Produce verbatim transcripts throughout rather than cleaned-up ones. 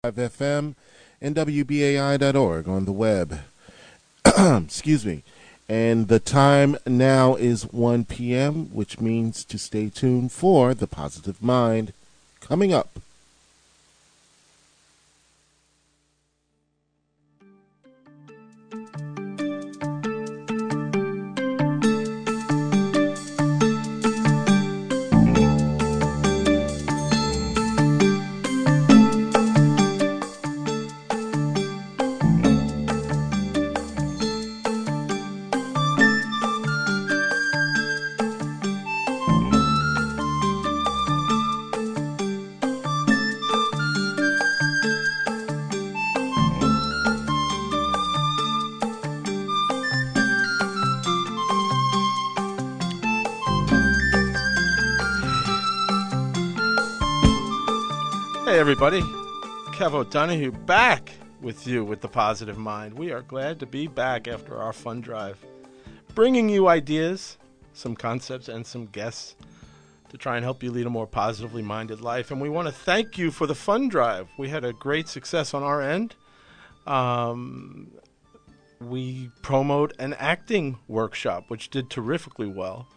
F M and W B A I dot org on the web. Excuse me. And the time now is one p.m., which means to stay tuned for The Positive Mind coming up. Hey everybody, Kev O'Donohue back with you with The Positive Mind. We are glad to be back after our fun drive, bringing you ideas, some concepts, and some guests to try and help you lead a more positively minded life. And we want to thank you for the fun drive. We had a great success on our end. Um, we promote an acting workshop, which did terrifically well.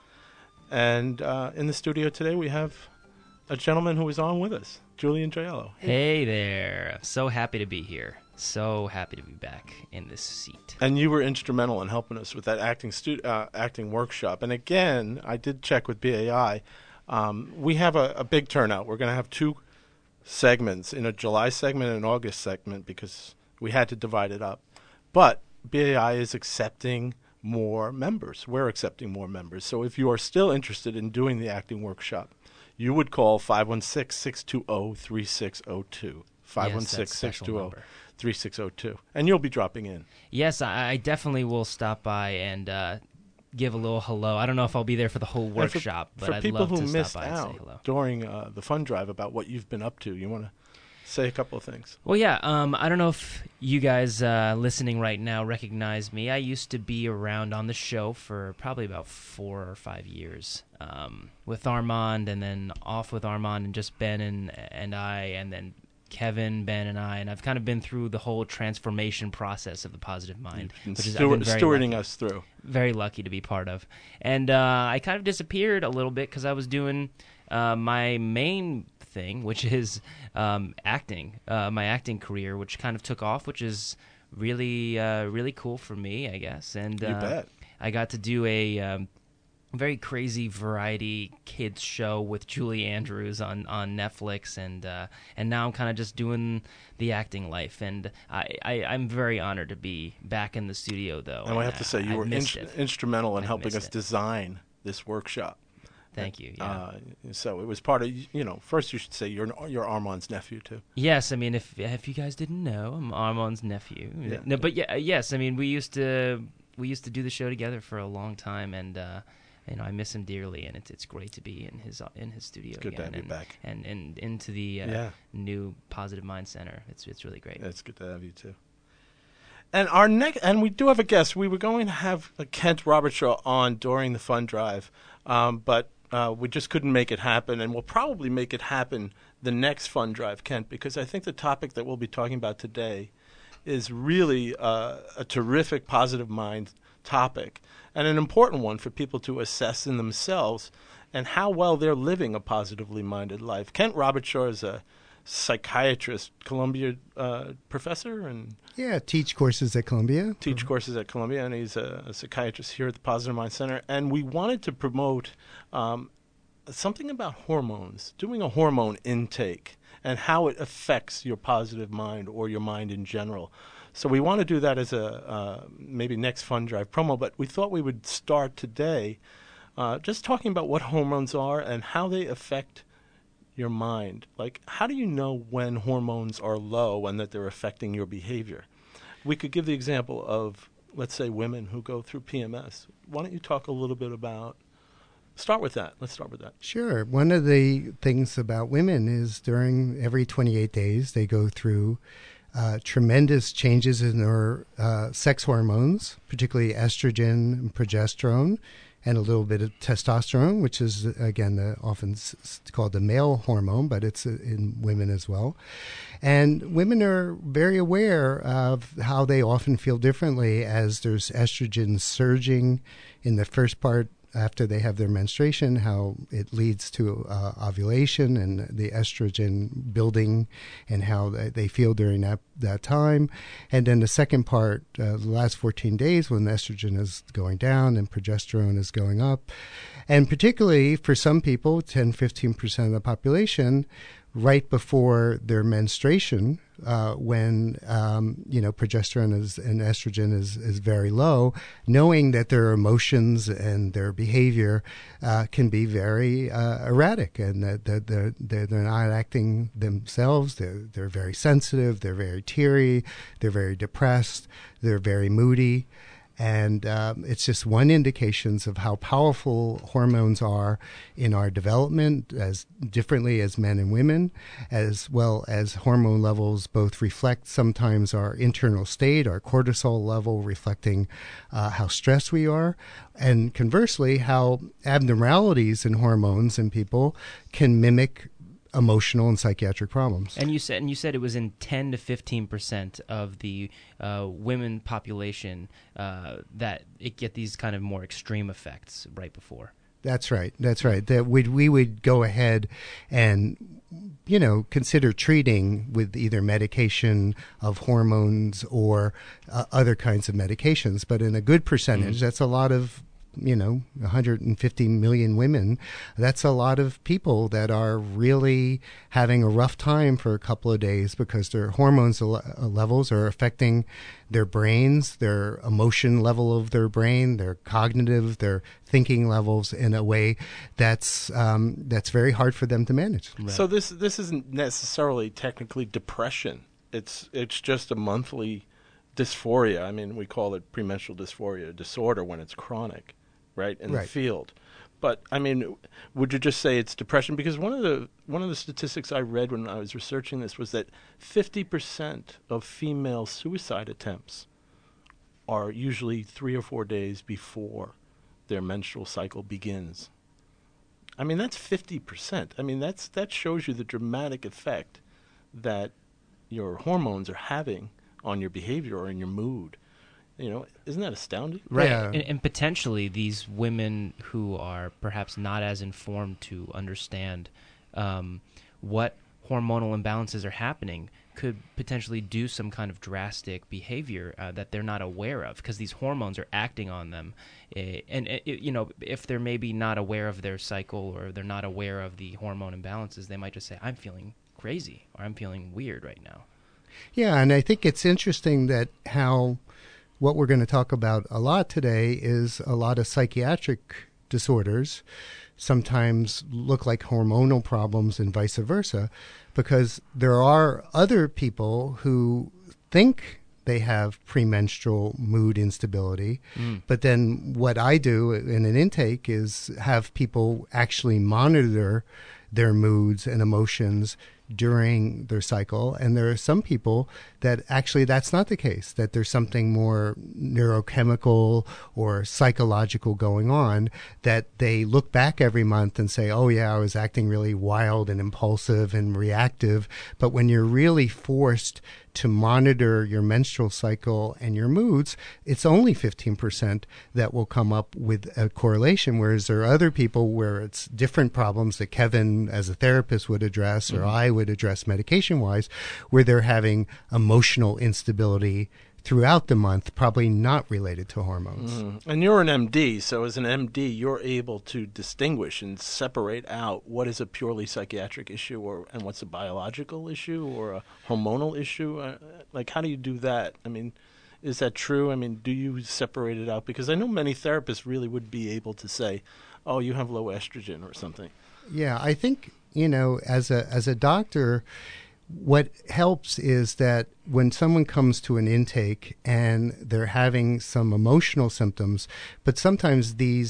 And uh, in the studio today, we have a gentleman who is on with us, Julian Giello. Hey there. I'm so happy to be here. So happy to be back in this seat. And you were instrumental in helping us with that acting stu- uh, acting workshop. And again, I did check with B A I. Um, we have a, a big turnout. We're going to have two segments, in a July segment and an August segment, because we had to divide it up. But B A I is accepting more members. We're accepting more members. So if you are still interested in doing the acting workshop, you would call five one six, six two zero, three six zero two. five one six, six two zero, three six zero two. And you'll be dropping in. Yes, I, I definitely will stop by and uh, give a little hello. I don't know if I'll be there for the whole workshop, for, but for I'd people love who to missed stop by out and say hello. During uh, the fun drive about what you've been up to, you want to say a couple of things? Well, yeah, um, I don't know if you guys uh, listening right now recognize me. I used to be around on the show for probably about four or five years um, with Armand, and then off with Armand and just Ben and, and I, and then Kevin, Ben, and I, and I've kind of been through the whole transformation process of The Positive Mind, which is Steward, I've been very stewarding lucky, us through. Very lucky to be part of. And uh, I kind of disappeared a little bit because I was doing uh, my main thing, which is um, acting, uh, my acting career, which kind of took off, which is really, uh, really cool for me, I guess. And uh, You bet. I got to do a um, very crazy variety kids show with Julie Andrews on, on Netflix, and uh, and now I'm kind of just doing the acting life, and I, I I'm very honored to be back in the studio, though. And, and I have to say, you I've were in- instrumental in I've helping us it. design this workshop. Thank you. Yeah. Uh, so it was part of, you know, first you should say you're you're Armand's nephew, too. Yes, I mean, if if you guys didn't know, I'm Armand's nephew. Yeah. No, but yeah, yes, I mean, we used to we used to do the show together for a long time, and uh, you know, I miss him dearly, and it's it's great to be in his uh, in his studio It's good again, to have you and, back. and and into the uh, Yeah. new Positive Mind Center. It's it's really great. It's good to have you, too. And our next, and we do have a guest. We were going to have uh, Kent Robertshaw on during the fun drive, um, but uh, we just couldn't make it happen, and we'll probably make it happen the next fun drive, Kent, because I think the topic that we'll be talking about today is really uh, a terrific positive mind topic, and an important one for people to assess in themselves and how well they're living a positively minded life. Kent Robertshaw is a psychiatrist, Columbia uh, professor, and yeah, teach courses at Columbia. Teach courses at Columbia, and he's a, a psychiatrist here at the Positive Mind Center. And we wanted to promote um, something about hormones, doing a hormone intake, and how it affects your positive mind or your mind in general. So we want to do that as a uh, maybe next Fun Drive promo, but we thought we would start today uh, just talking about what hormones are and how they affect your mind. Like, how do you know when hormones are low and that they're affecting your behavior? We could give the example of, let's say, women who go through P M S. Why don't you talk a little bit about, start with that. Let's start with that. Sure. One of the things about women is during every twenty-eight days, they go through uh, tremendous changes in their uh, sex hormones, particularly estrogen and progesterone. and a little bit of testosterone, which is, again, the, often s- called the male hormone, but it's uh, in women as well. And women are very aware of how they often feel differently as there's estrogen surging in the first part after they have their menstruation, how it leads to uh, ovulation and the estrogen building and how they feel during that, that time. And then the second part, uh, the last fourteen days when the estrogen is going down and progesterone is going up. And particularly for some people, ten, fifteen percent of the population, right before their menstruation, uh, when um, you know progesterone is, and estrogen is, is very low, knowing that their emotions and their behavior uh, can be very uh, erratic, and that, that they're, they're they're not acting themselves. They're they're very sensitive. They're very teary. They're very depressed. They're very moody. And um, it's just one indications of how powerful hormones are in our development, as differently as men and women, as well as hormone levels both reflect sometimes our internal state, our cortisol level reflecting uh, how stressed we are, and conversely, how abnormalities in hormones in people can mimic emotional and psychiatric problems. And you said, and you said it was in ten to fifteen percent of the uh, women population uh, that it get these kind of more extreme effects right before. That's right. That's right. That we we would go ahead and, you know, consider treating with either medication of hormones or uh, other kinds of medications. But in a good percentage, mm-hmm. that's a lot of, you know, one hundred fifty million women. That's a lot of people that are really having a rough time for a couple of days because their hormones levels are affecting their brains, their emotion level of their brain, their cognitive, their thinking levels in a way that's um, that's very hard for them to manage. Right. So this this isn't necessarily technically depression. It's it's just a monthly dysphoria. I mean, we call it premenstrual dysphoria disorder when it's chronic, right, in right. the field. But I mean, would you just say it's depression? Because one of the one of the statistics I read when I was researching this was that fifty percent of female suicide attempts are usually three or four days before their menstrual cycle begins. I mean, that's fifty percent. I mean, that's that shows you the dramatic effect that your hormones are having on your behavior or in your mood. You know, isn't that astounding? Right, Yeah. and, and potentially these women who are perhaps not as informed to understand um, what hormonal imbalances are happening could potentially do some kind of drastic behavior uh, that they're not aware of because these hormones are acting on them. Uh, and, uh, you know, if they're maybe not aware of their cycle or they're not aware of the hormone imbalances, they might just say, I'm feeling crazy or I'm feeling weird right now. Yeah, and I think it's interesting that how what we're going to talk about a lot today is a lot of psychiatric disorders sometimes look like hormonal problems and vice versa, because there are other people who think they have premenstrual mood instability. Mm. But then what I do in an intake is have people actually monitor their moods and emotions during their cycle. And there are some people that actually that's not the case, that there's something more neurochemical or psychological going on, that they look back every month and say, oh yeah, I was acting really wild and impulsive and reactive. But when you're really forced to monitor your menstrual cycle and your moods, it's only fifteen percent that will come up with a correlation, whereas there are other people where it's different problems that Kevin as a therapist would address, or mm-hmm. I would address medication-wise, where they're having emotional instability throughout the month, probably not related to hormones. Mm. And you're an M D, so as an M D, you're able to distinguish and separate out what is a purely psychiatric issue or and what's a biological issue or a hormonal issue. Uh, like, how do you do that? I mean, is that true? I mean, do you separate it out? Because I know many therapists really would be able to say, oh, you have low estrogen or something. Yeah, I think, you know, as a as a doctor, what helps is that when someone comes to an intake and they're having some emotional symptoms, but sometimes these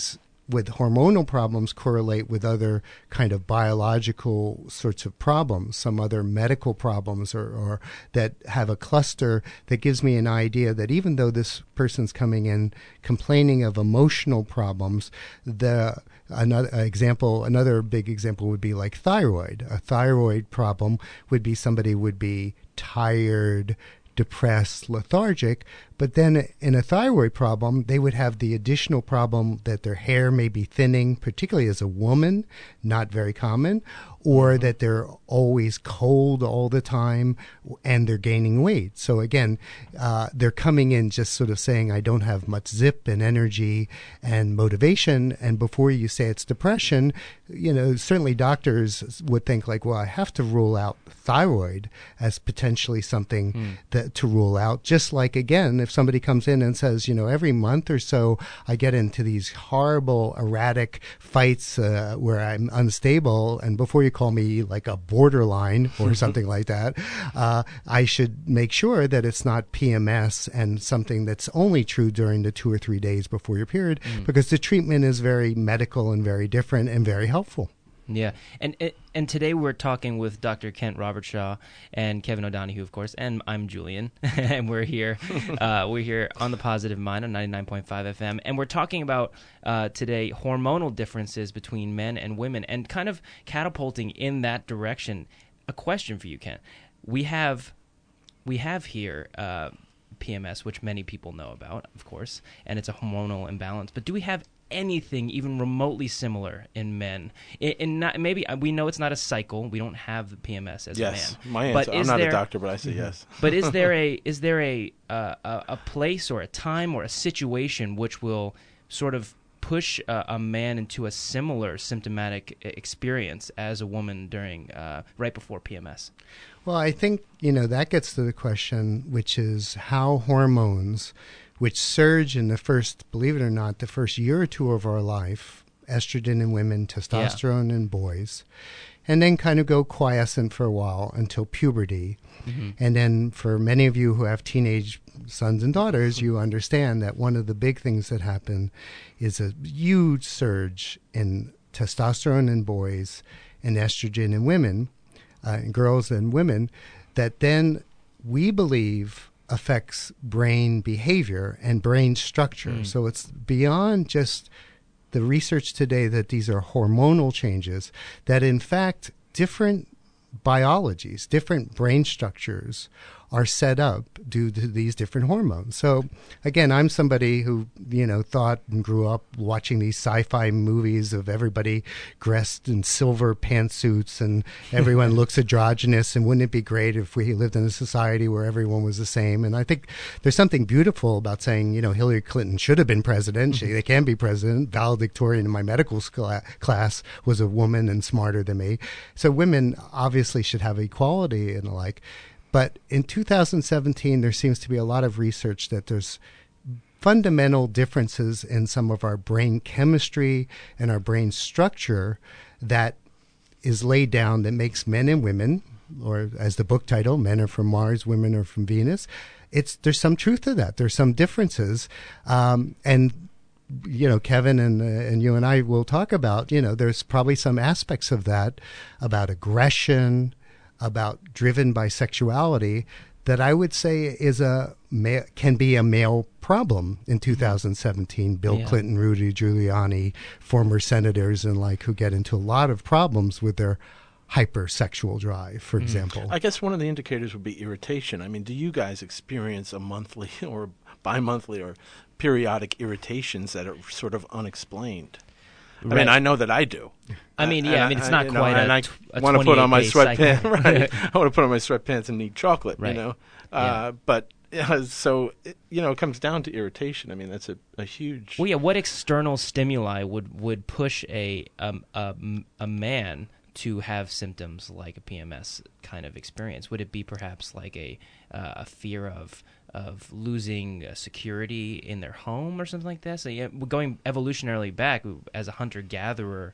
with hormonal problems correlate with other kind of biological sorts of problems, some other medical problems, or, or that have a cluster that gives me an idea that even though this person's coming in complaining of emotional problems, the another example, another big example would be like thyroid. A thyroid problem would be somebody would be tired, depressed, lethargic, but then in a thyroid problem, they would have the additional problem that their hair may be thinning, particularly as a woman, not very common, or mm-hmm. that they're always cold all the time and they're gaining weight. So again, uh, they're coming in just sort of saying, I don't have much zip and energy and motivation. And before you say it's depression, you know, certainly doctors would think like, well, I have to rule out thyroid as potentially something mm. that to rule out. Just like, again, if somebody comes in and says, you know, every month or so I get into these horrible erratic fights uh, where I'm unstable, and before you call me like a borderline or something like that, uh, I should make sure that it's not P M S and something that's only true during the two or three days before your period, mm. because the treatment is very medical and very different and very helpful. Yeah, and and today we're talking with Doctor Kent Robertshaw and Kevin O'Donohue, of course, and I'm Julian, and we're here, uh, we're here on the Positive Mind on ninety-nine point five F M, and we're talking about uh, today hormonal differences between men and women, and kind of catapulting in that direction. A question for you, Kent: We have, we have here uh, P M S, which many people know about, of course, and it's a hormonal imbalance. But do we have anything even remotely similar in men? In, in not, maybe we know it's not a cycle. We don't have the P M S as yes, a man. My answer. But I'm not there, a doctor, but I say yes. But is there a is there a, uh, a a place or a time or a situation which will sort of push uh, a man into a similar symptomatic experience as a woman during uh, right before P M S? Well, I think, you know, that gets to the question, which is how hormones, which surge in the first, believe it or not, the first year or two of our life, estrogen in women, testosterone yeah. in boys, and then kind of go quiescent for a while until puberty. Mm-hmm. And then for many of you who have teenage sons and daughters, you understand that one of the big things that happen is a huge surge in testosterone in boys and estrogen in women, uh, in girls and women, that then we believe affects brain behavior and brain structure. Mm. So it's beyond just the research today that these are hormonal changes, that in fact different biologies, different brain structures are set up due to these different hormones. So again, I'm somebody who, you know, thought and grew up watching these sci-fi movies of everybody dressed in silver pantsuits and everyone looks androgynous, and wouldn't it be great if we lived in a society where everyone was the same? And I think there's something beautiful about saying, you know, Hillary Clinton should have been president. She, they can be president. Valedictorian in my medical school class was a woman and smarter than me. So women obviously should have equality and the like. But in two thousand seventeen, there seems to be a lot of research that there's fundamental differences in some of our brain chemistry and our brain structure that is laid down that makes men and women, or as the book title, men are from Mars, women are from Venus. It's there's some truth to that. There's some differences. Um, and, you know, Kevin and, uh, and you and I will talk about, you know, there's probably some aspects of that about aggression, about driven by sexuality, that I would say is a ma- can be a male problem in two thousand seventeen. Bill yeah. Clinton, Rudy Giuliani, former senators and like who get into a lot of problems with their hypersexual drive, for mm. example. I guess one of the indicators would be irritation. I mean, do you guys experience a monthly or bi-monthly or periodic irritations that are sort of unexplained? I right. mean, I know that I do. I mean, yeah, and I mean, it's not I, quite know, a, and I t- a want to put on my sweatpants. cycle. Right. I want to put on my sweatpants and eat chocolate, right. you know. Yeah. Uh, but, uh, so, it, you know, it comes down to irritation. I mean, that's a, a huge... Well, yeah, what external stimuli would, would push a, um, a a man to have symptoms like a P M S kind of experience? Would it be perhaps like a uh, a fear of of losing uh, security in their home or something like that? So yeah, going evolutionarily back as a hunter-gatherer,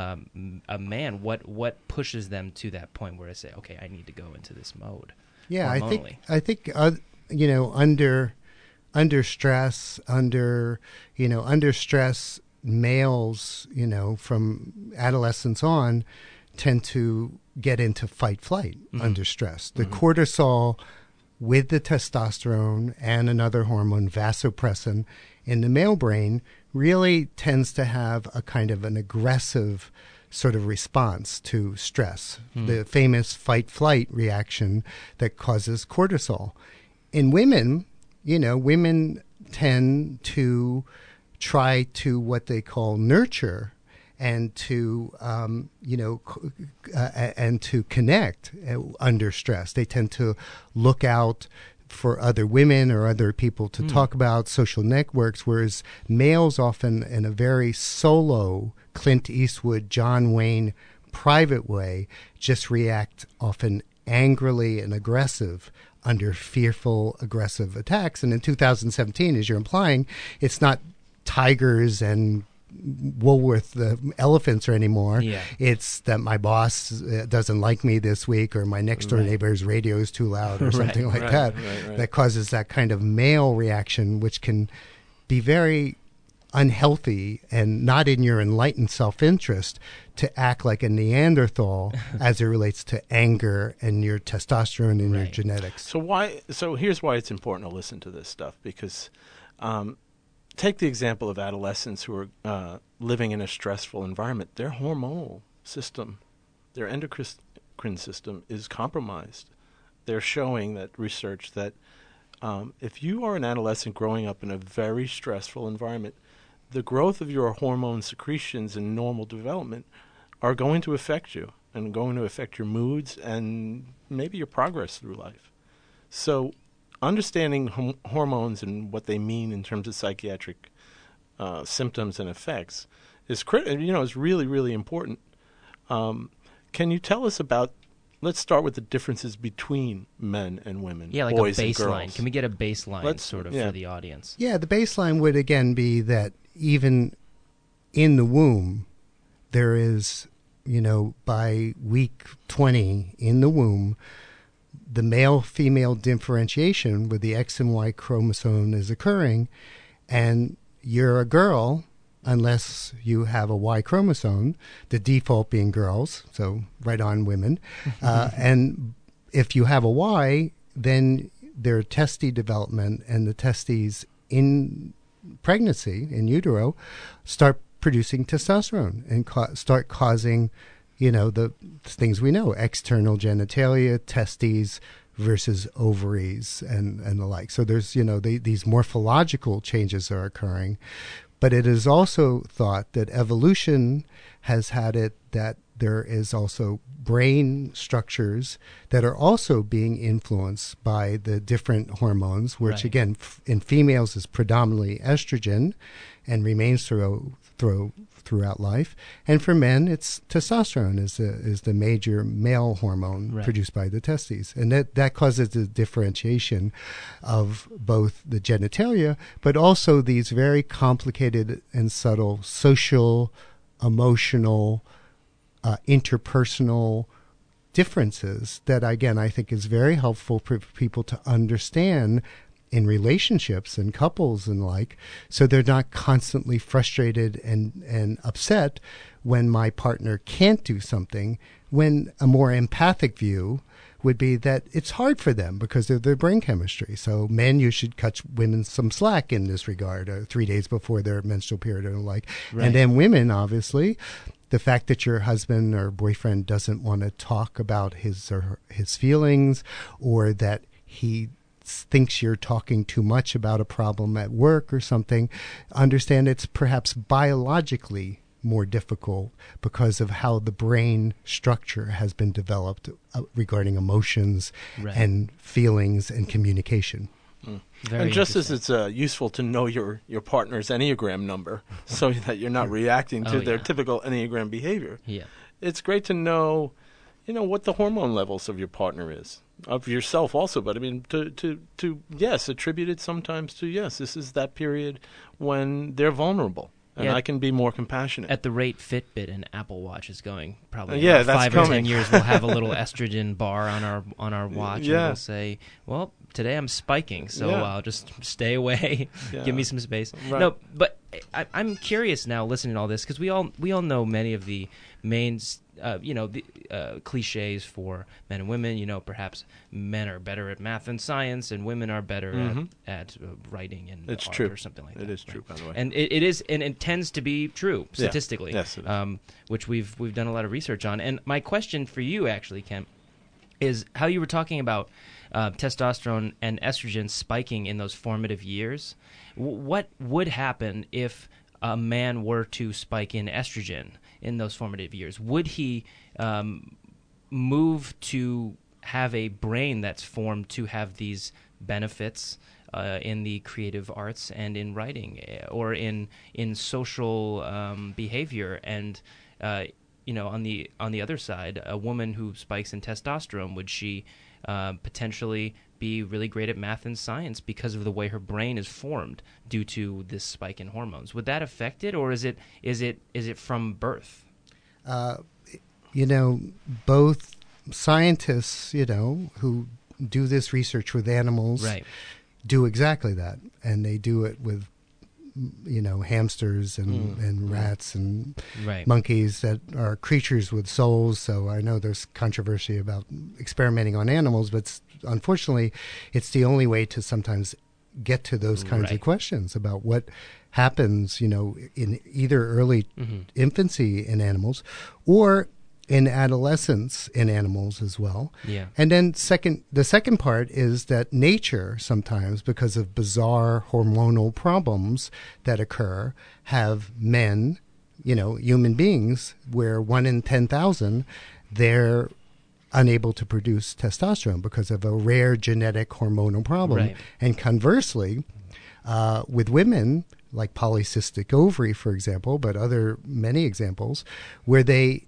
um, a man, what what pushes them to that point where they say, okay, I need to go into this mode? Yeah, hormonally? I think I think uh, you know under under stress, under you know under stress, males, you know, from adolescence on, tend to get into fight flight mm-hmm. under stress. The mm-hmm. cortisol with the testosterone and another hormone, vasopressin, in the male brain really tends to have a kind of an aggressive sort of response to stress, mm. the famous fight-flight reaction that causes cortisol. In women, you know, women tend to try to what they call nurture and to, um, you know, uh, and to connect under stress. They tend to look out for other women or other people to mm. talk about, social networks, whereas males often in a very solo Clint Eastwood, John Wayne private way just react often angrily and aggressive under fearful, aggressive attacks. And in two thousand seventeen, as you're implying, it's not tigers and Woolworth the elephants anymore. Yeah. It's that my boss uh, doesn't like me this week, or my next door right. neighbor's radio is too loud, or something right, like right, that. Right, right. That causes that kind of male reaction, which can be very unhealthy and not in your enlightened self-interest to act like a Neanderthal as it relates to anger and your testosterone and right. your genetics. So why? So here's why it's important to listen to this stuff, because um, take the example of adolescents who are uh, living in a stressful environment. Their hormonal system, their endocrine system is compromised. They're showing that research that um, if you are an adolescent growing up in a very stressful environment, the growth of your hormone secretions and normal development are going to affect you and going to affect your moods and maybe your progress through life. So understanding hom- hormones and what they mean in terms of psychiatric uh, symptoms and effects is crit- you know, is really, really important. Um, can you tell us about, let's start with the differences between men and women, yeah, like boys a and baseline. girls. Can we get a baseline Let's, sort of yeah. for the audience? Yeah, the baseline would again be that even in the womb, there is, you know, by week twenty in the womb, the male-female differentiation with the X and Y chromosome is occurring, and you're a girl unless you have a Y chromosome, the default being girls, so right on women. uh, and if you have a Y, then their testes development and the testes in pregnancy, in utero, start producing testosterone and ca- start causing, you know, the things we know, external genitalia, testes versus ovaries and, and the like. So there's, you know, the, these morphological changes are occurring. But it is also thought that evolution has had it that there is also brain structures that are also being influenced by the different hormones, which, right. again, f- in females is predominantly estrogen and remains through, through, throughout life. And for men, it's testosterone is the, is the major male hormone right. produced by the testes. And that, that causes the differentiation of both the genitalia, but also these very complicated and subtle social, emotional, Uh, interpersonal differences that, again, I think is very helpful for people to understand in relationships and couples and like, so they're not constantly frustrated and, and upset when my partner can't do something, when a more empathic view would be that it's hard for them because of their brain chemistry. So men, you should cut women some slack in this regard, uh, three days before their menstrual period and the like. Right. And then women, obviously, the fact that your husband or boyfriend doesn't want to talk about his or her, his feelings, or that he thinks you're talking too much about a problem at work or something, understand it's perhaps biologically more difficult because of how the brain structure has been developed uh, regarding emotions right. and feelings and communication. Mm. And just as it's uh, useful to know your, your partner's Enneagram number so that you're not reacting to oh, their yeah. typical Enneagram behavior, yeah. it's great to know, you know, what the hormone levels of your partner is, of yourself also. But I mean, to, to, to yes, attribute it sometimes to, yes, this is that period when they're vulnerable and Yeah. I can be more compassionate. At the rate Fitbit and Apple Watch is going, probably Uh, yeah, in that's five or coming. ten years, we'll have a little estrogen bar on our on our watch, Yeah. and we'll say, "Well, today I'm spiking, so Yeah. I'll just stay away. Yeah. Give me some space." Right. No, but I, I'm curious now, listening to all this, because we all we all know many of the main, uh, you know, the uh, cliches for men and women. You know, perhaps men are better at math and science, and women are better Mhm. at, at uh, writing and It's art true. or something like It that. is true, by the way. And it, it is, and it tends to be true Yeah. statistically. Yes, it is. Um, which we've we've done a lot of research on. And my question for you, actually, Kent, is how you were talking about uh, testosterone and estrogen spiking in those formative years. W- what would happen if a man were to spike in estrogen in those formative years? Would he um, move to have a brain that's formed to have these benefits uh, in the creative arts and in writing, eh, or in in social um, behavior? And uh, you know, on the on the other side, a woman who spikes in testosterone, would she uh, potentially be really great at math and science because of the way her brain is formed due to this spike in hormones? Would that affect it, or is it is it is it from birth? Uh, you know, both scientists, you know, who do this research with animals, Right. do exactly that, and they do it with, you know, hamsters and, Mm. and rats and Right. monkeys that are creatures with souls. So I know there's controversy about experimenting on animals, but s- unfortunately, it's the only way to sometimes get to those kinds Right. of questions about what happens, you know, in either early Mhm. infancy in animals or in adolescence in animals as well. Yeah. And then second, the second part is that nature sometimes, because of bizarre hormonal problems that occur, have men, you know, human beings, where one in ten thousand, they're unable to produce testosterone because of a rare genetic hormonal problem. Right. And conversely, uh, with women, like polycystic ovary, for example, but other many examples, where they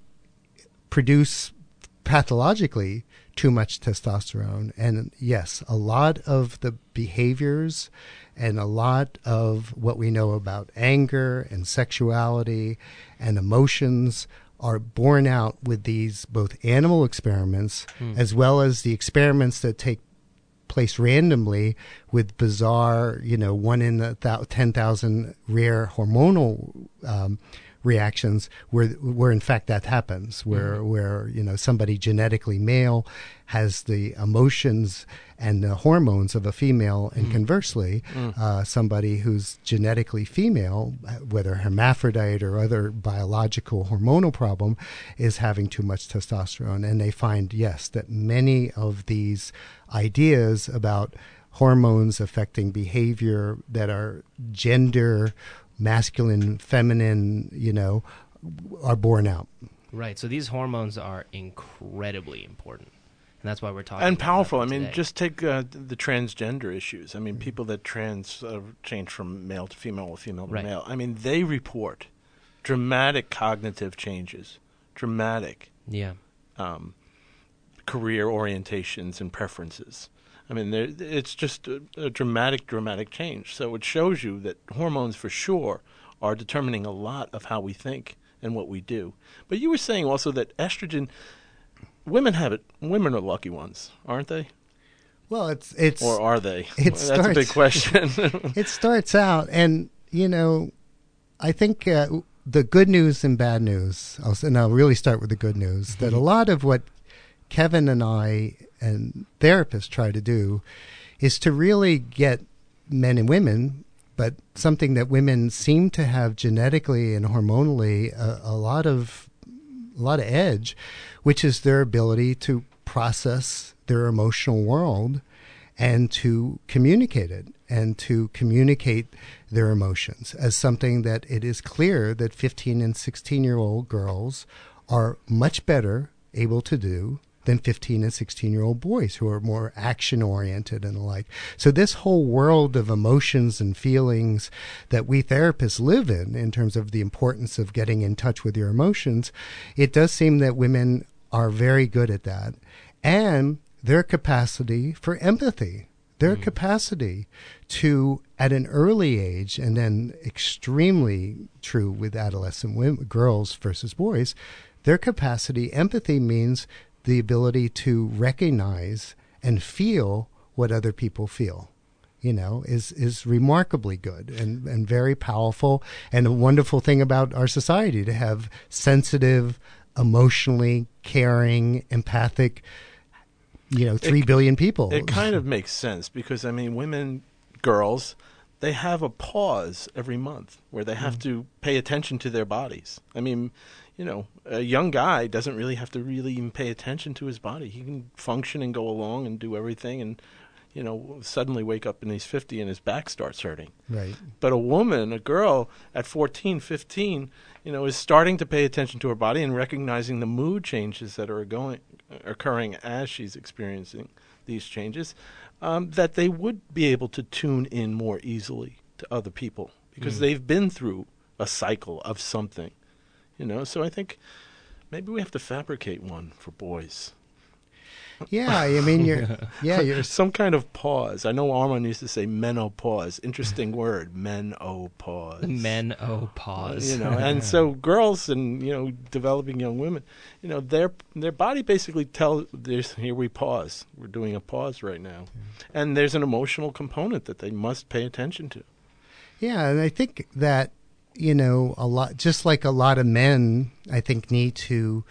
produce pathologically too much testosterone. And yes, a lot of the behaviors and a lot of what we know about anger and sexuality and emotions are borne out with these both animal experiments Hmm. as well as the experiments that take place randomly with bizarre, you know, one in a thou- ten thousand rare hormonal um, reactions where where in fact that happens, where Mm-hmm. where you know somebody genetically male has the emotions and the hormones of a female, and Mm. conversely, Mm. uh, somebody who's genetically female, whether hermaphrodite or other biological hormonal problem, is having too much testosterone. And they find, yes, that many of these ideas about hormones affecting behavior that are gender, masculine, feminine, you know, are borne out. Right. So these hormones are incredibly important, and that's why we're talking And about powerful. I them mean, today. just take uh, the transgender issues. I mean, people that trans uh, change from male to female or female to Right. male. I mean, they report dramatic cognitive changes, dramatic yeah. um, career orientations and preferences. I mean, there, it's just a, a dramatic, dramatic change. So it shows you that hormones, for sure, are determining a lot of how we think and what we do. But you were saying also that estrogen, women have it. Women are lucky ones, aren't they? Well, it's it's Or are they? it That's a big starts- question. it starts out, and you know, I think uh, the good news and bad news. I'll, and I'll really start with the good news. That a lot of what Kevin and I and therapists try to do is to really get men and women, but something that women seem to have genetically and hormonally a, a lot of a lot of edge, which is their ability to process their emotional world and to communicate it and to communicate their emotions as something that it is clear that fifteen and sixteen year old girls are much better able to do than fifteen and sixteen year old boys who are more action oriented and the like. So this whole world of emotions and feelings that we therapists live in, in terms of the importance of getting in touch with your emotions, it does seem that women are very good at that. And their capacity for empathy. their mm. capacity to, at an early age, and then extremely true with adolescent women, girls versus boys, their capacity, empathy means the ability to recognize and feel what other people feel, you know, is, is remarkably good and, and very powerful, and a wonderful thing about our society to have sensitive, emotionally caring, empathic, you know, three it, billion people. It kind of makes sense because, I mean, women, girls, they have a pause every month where they have mm. to pay attention to their bodies. I mean, you know, a young guy doesn't really have to really even pay attention to his body. He can function and go along and do everything and, you know, suddenly wake up and he's fifty and his back starts hurting. Right. But a woman, a girl at fourteen, fifteen, you know, is starting to pay attention to her body and recognizing the mood changes that are going occurring as she's experiencing these changes, um, that they would be able to tune in more easily to other people because mm. they've been through a cycle of something, you know. So I think maybe we have to fabricate one for boys. Yeah, I mean, you're, yeah, you're some kind of pause. I know Armand used to say menopause. Interesting word, menopause. Menopause. You know, and so girls and, you know, developing young women, you know, their their body basically tells, there's, here we pause. We're doing a pause right now. And there's an emotional component that they must pay attention to. Yeah, and I think that, you know, a lot, just like a lot of men, I think, need to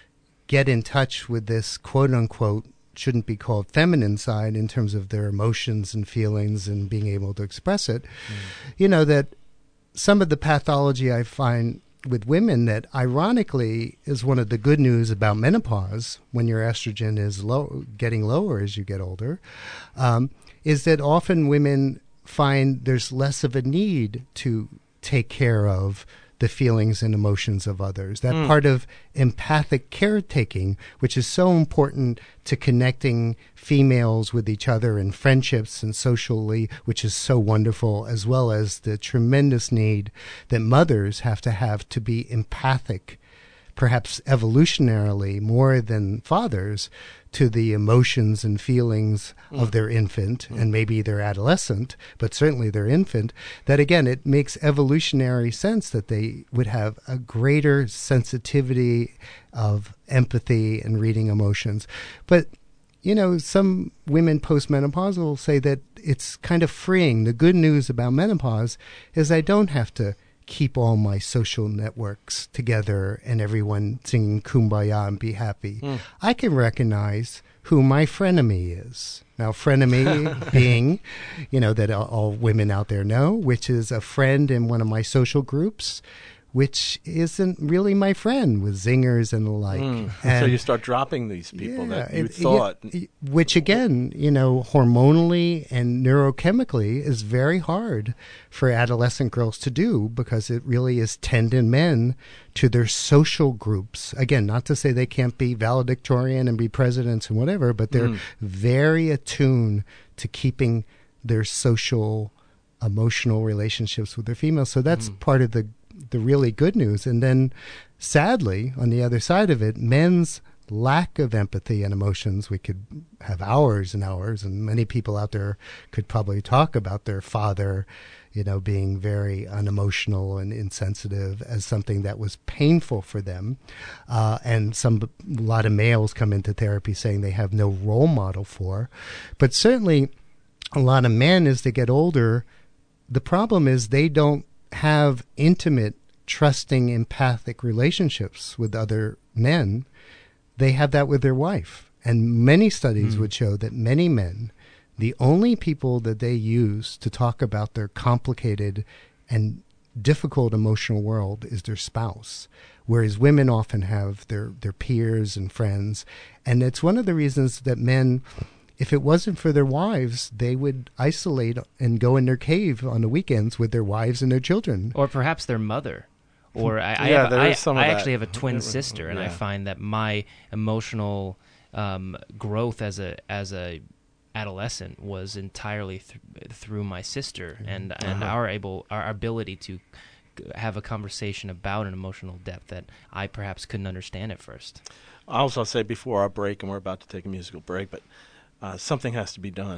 get in touch with this quote unquote, shouldn't be called feminine side in terms of their emotions and feelings and being able to express it. Mm. You know, that some of the pathology I find with women that ironically is one of the good news about menopause when your estrogen is low, getting lower as you get older, um, is that often women find there's less of a need to take care of the feelings and emotions of others. That mm. part of empathic caretaking, which is so important to connecting females with each other in friendships and socially, which is so wonderful, as well as the tremendous need that mothers have to have to be empathic, perhaps evolutionarily more than fathers, to the emotions and feelings mm. of their infant mm. and maybe their adolescent, but certainly their infant, that again, it makes evolutionary sense that they would have a greater sensitivity of empathy and reading emotions. But, you know, some women postmenopausal say that it's kind of freeing. The good news about menopause is I don't have to keep all my social networks together and everyone singing Kumbaya and be happy. Mm. I can recognize who my frenemy is. Now, frenemy being, you know, that all, all women out there know, which is a friend in one of my social groups, which isn't really my friend, with zingers and the like. Mm. And so you start dropping these people yeah, that you it, thought. Yeah, which again, you know, hormonally and neurochemically is very hard for adolescent girls to do because it really is tending men to their social groups. Again, not to say they can't be valedictorian and be presidents and whatever, but they're mm. very attuned to keeping their social, emotional relationships with their females. So that's mm. part of the the really good news. And then sadly, on the other side of it, men's lack of empathy and emotions, we could have hours and hours, and many people out there could probably talk about their father, you know, being very unemotional and insensitive as something that was painful for them. Uh, and some, a lot of males come into therapy saying they have no role model for. But certainly a lot of men, as they get older, the problem is they don't have intimate, trusting, empathic relationships with other men. They have that with their wife. And many studies mm. would show that many men, the only people that they use to talk about their complicated and difficult emotional world is their spouse, whereas women often have their, their peers and friends. And it's one of the reasons that men, if it wasn't for their wives, they would isolate and go in their cave on the weekends with their wives and their children. Or perhaps their mother. Or I, I, yeah, have, there I, is some I of actually that. have a twin sister, and yeah. I find that my emotional um, growth as a as a adolescent was entirely th- through my sister, and uh-huh. and our able our ability to have a conversation about an emotional depth that I perhaps couldn't understand at first. I'll also say before our break, and we're about to take a musical break, but Uh, something has to be done.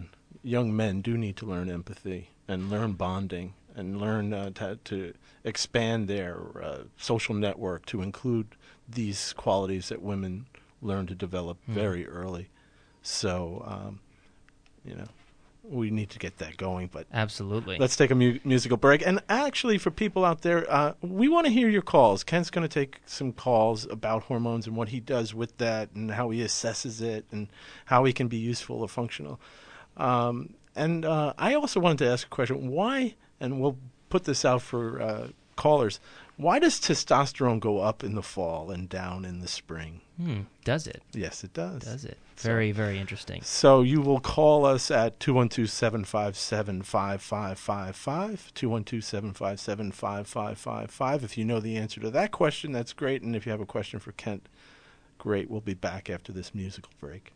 young men do need to learn empathy and learn bonding and learn uh, to, to expand their uh, social network to include these qualities that women learn to develop mm. very early. So, um, you know, we need to get that going. But absolutely, let's take a mu- musical break. And actually, for people out there, uh, we want to hear your calls. Kent's going to take some calls about hormones and what he does with that and how he assesses it and how he can be useful or functional. Um, and uh, I also wanted to ask a question. Why, and we'll put this out for uh, callers, why does testosterone go up in the fall and down in the spring? Hmm, does it? Yes, it does. Does it? Very, so, very interesting. So you will call us at two one two, seven five seven, five five five five, two one two, seven five seven, five five five five. If you know the answer to that question, that's great. And if you have a question for Kent, great. We'll be back after this musical break.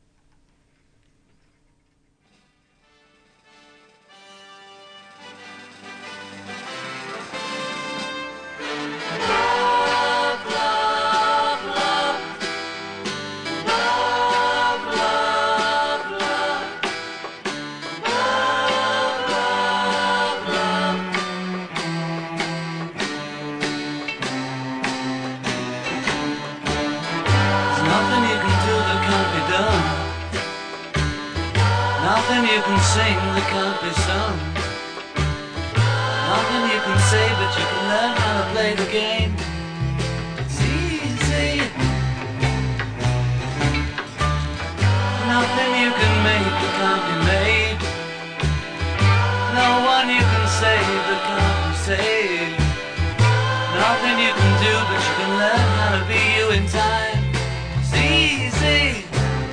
Nothing you can sing that can't be sung. Nothing you can say, but you can learn how to play the game. It's easy. Nothing you can make that can't be made. No one you can save that can't be saved. Nothing you can do, but you can learn how to be you in time. It's easy.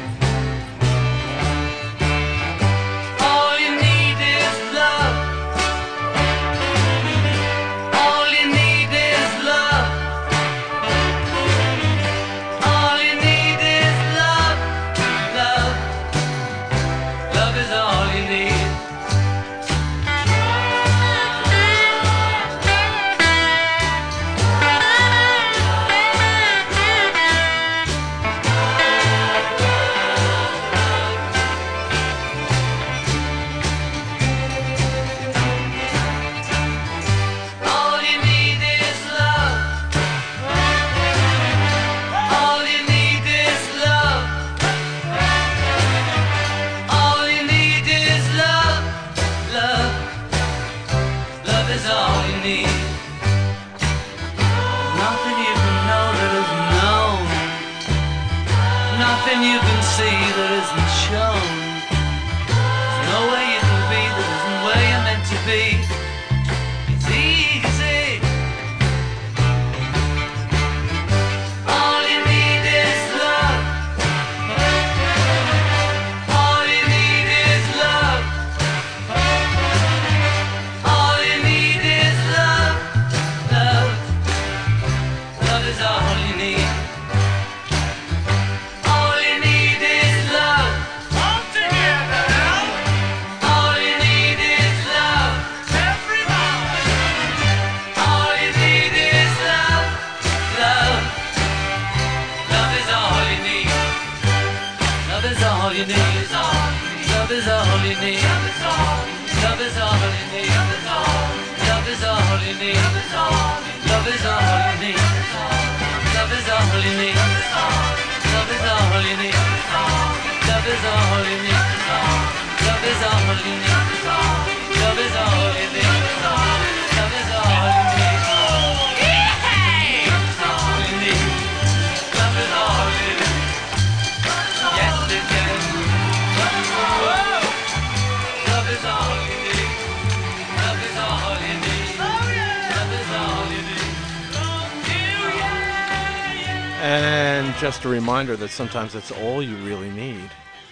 And just a reminder that sometimes that's all you really need.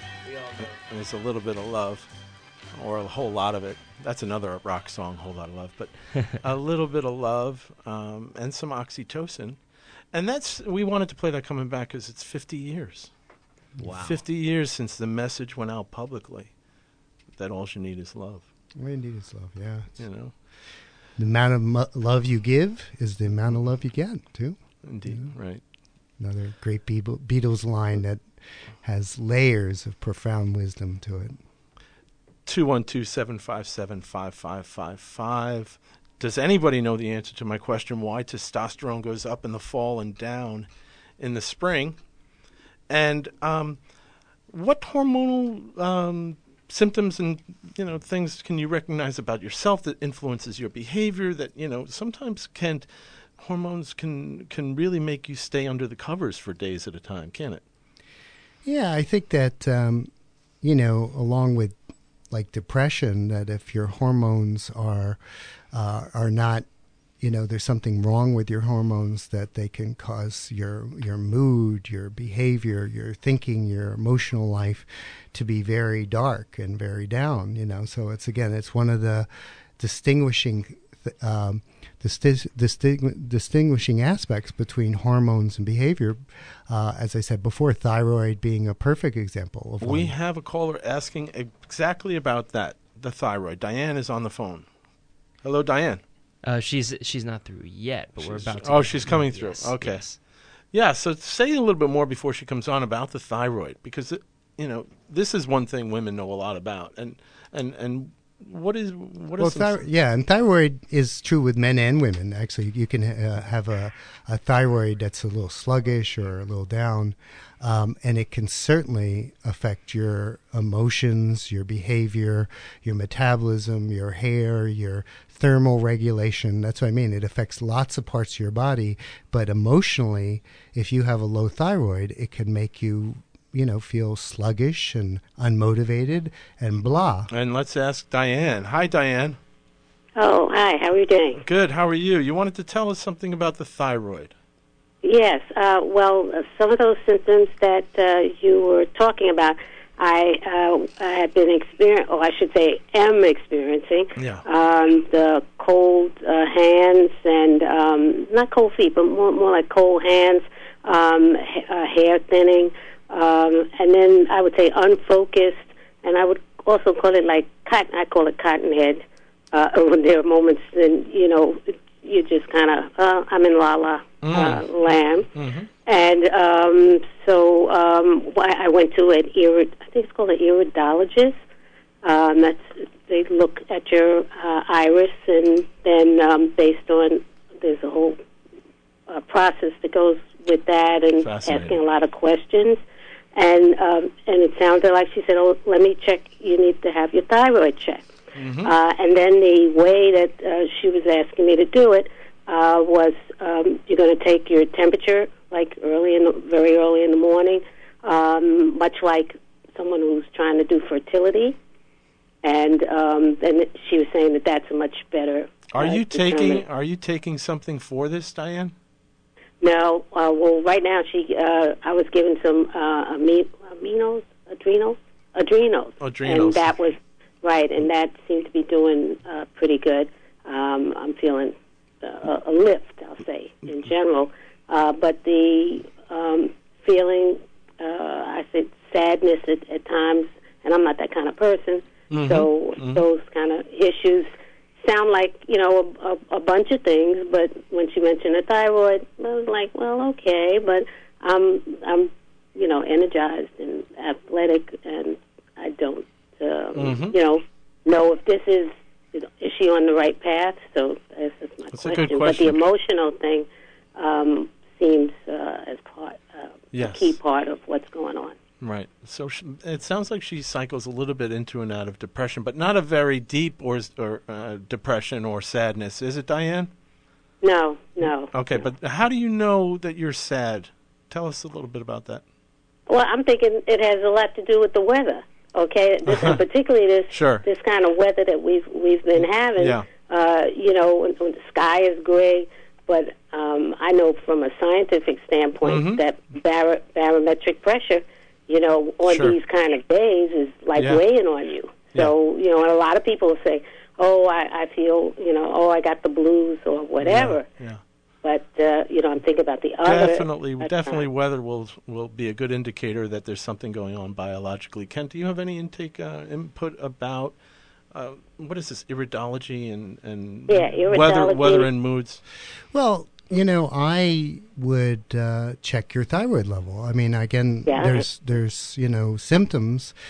And it's a little bit of love, or a whole lot of it. That's another rock song, Whole Lot of Love. But a little bit of love um, and some oxytocin. And that's, we wanted to play that coming back because it's fifty years. Wow. fifty years since the message went out publicly that all you need is love. All you need is love, yeah. You know? The amount of mo- love you give is the amount of love you get, too. Indeed, Yeah. right. Another great Beatles line that has layers of profound wisdom to it. two one two, seven five seven, five five five five. Does anybody know the answer to my question, why testosterone goes up in the fall and down in the spring? And um, what hormonal um, symptoms and, you know, things can you recognize about yourself that influences your behavior that, you know, sometimes can hormones can can really make you stay under the covers for days at a time, can it? Yeah, I think that, um, you know, along with like depression, that if your hormones are uh, are not, you know, there's something wrong with your hormones, that they can cause your your mood, your behavior, your thinking, your emotional life to be very dark and very down, you know. So it's, again, it's one of the distinguishing th- um, Disti- disting- distinguishing aspects between hormones and behavior. Uh, as I said before, thyroid being a perfect example of We one. have a caller asking exactly about that, the thyroid. Diane is on the phone. Hello, Diane. Uh, she's she's not through yet, but we're She's- about to. oh, get she's her. coming through. Yes, Okay. yes. Yeah, so say a little bit more before she comes on about the thyroid, because, it, you know, this is one thing women know a lot about. And and, and what is... What Well, is some- thyro- yeah, and thyroid is true with men and women. Actually, you can uh, have a, a thyroid that's a little sluggish or a little down, um, and it can certainly affect your emotions, your behavior, your metabolism, your hair, your thermal regulation. That's what I mean. It affects lots of parts of your body, but emotionally, if you have a low thyroid, it can make you, you know, feel sluggish and unmotivated and blah. And let's ask Diane. Hi, Diane. Oh, hi. How are you doing? Good. How are you? You wanted to tell us something about the thyroid. Yes. Uh, well, uh, some of those symptoms that uh, you were talking about, I, uh, I have been experiencing, or I should say, am experiencing. Yeah. Um, the cold uh, hands and um, not cold feet, but more more like cold hands, um, ha- uh, hair thinning, um, and then I would say unfocused, and I would also call it like cotton. I call it cotton head. Uh, when there are moments, then you know you just kind of uh, I'm in la la uh, Mm. land. Mm-hmm. And um, so um, wh- I went to an irid, I think it's called an iridologist. Um, that's they look at your uh, iris, and then um, based on there's a whole uh, process that goes with that, and Fascinating. asking a lot of questions. And um, and it sounded like she said, "Oh, let me check. You need to have your thyroid checked." Mm-hmm. Uh, and then the way that uh, she was asking me to do it uh, was um, you're going to take your temperature like early in the, very early in the morning, um, much like someone who's trying to do fertility. And um, then she was saying that that's a much better. Are uh, you taking determinant. Are you taking something for this, Diane? No. Uh, well, right now she uh, I was given some uh, ami- aminos, adrenals, adrenals, Adrenals. and that was right, and that seemed to be doing uh, pretty good. Um, I'm feeling uh, a lift, I'll say, in general. Uh, but the um, feeling, uh, I said, sadness at, at times, and I'm not that kind of person. Mhm. So Mhm. those kind of issues sound like, you know, a, a, a bunch of things. But when she mentioned the thyroid, I was like, well, okay, but I'm, I'm, you know, energized and athletic, and I don't, um, Mhm. you know, know if this is, you know, is she on the right path? So that's just my That's a question. good But the question. emotional thing um, seems uh, as part, uh, Yes. a key part of what's going on. Right. So sh it sounds like she cycles a little bit into and out of depression, but not a very deep or, or uh, depression or sadness, is it, Diane? No, no. Okay, no. but how do you know that you're sad? Tell us a little bit about that. Well, I'm thinking it has a lot to do with the weather. Okay, this, and particularly this Sure. this kind of weather that we've we've been having. Yeah. Uh, you know, when, when the sky is gray, but um, I know from a scientific standpoint Mhm. that bar- barometric pressure, you know, on Sure. these kind of days is like Yeah. weighing on you. So you know, and a lot of people will say, "Oh, I, I feel, you know, oh, I got the blues or whatever." Yeah. yeah. But uh, you know, I'm thinking about the other. Definitely, uh, definitely, weather will will be a good indicator that there's something going on biologically. Kent, do you have any intake uh, input about uh, what is this iridology and and Yeah, weather iridology. weather and moods? Well, you know, I would uh, check your thyroid level. I mean, again, Yeah. there's there's you know symptoms,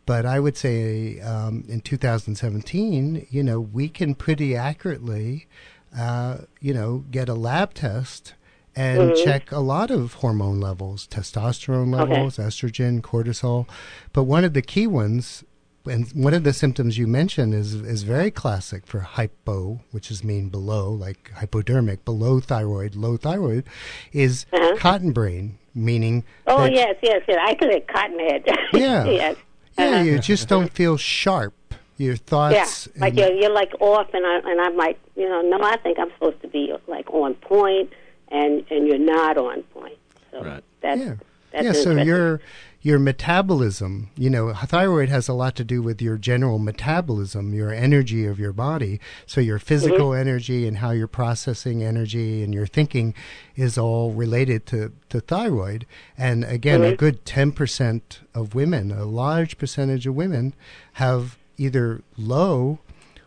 But I would say um, in two thousand seventeen, you know, we can pretty accurately, uh, you know, get a lab test and Mm-hmm. check a lot of hormone levels, testosterone levels, estrogen, cortisol. But one of the key ones, and one of the symptoms you mentioned is is very classic for hypo, which is mean below, like hypodermic, below thyroid, low thyroid, is Uh-huh. cotton brain, meaning Oh, that- yes, yes, yes. I could have cotton head. Yeah. yes. yeah, Uh-huh. you just don't feel sharp. Your Yeah, thoughts, like and- you're, you're like off, and, I, and I'm like, you know, no, I think I'm supposed to be like on point, and, and you're not on point. So Right. that's, yeah, that's yeah. So interesting. your your metabolism, you know, thyroid has a lot to do with your general metabolism, your energy of your body. So your physical Mm-hmm. energy and how you're processing energy and your thinking is all related to, to thyroid. And again, Mm-hmm. a good ten percent of women, a large percentage of women, have either low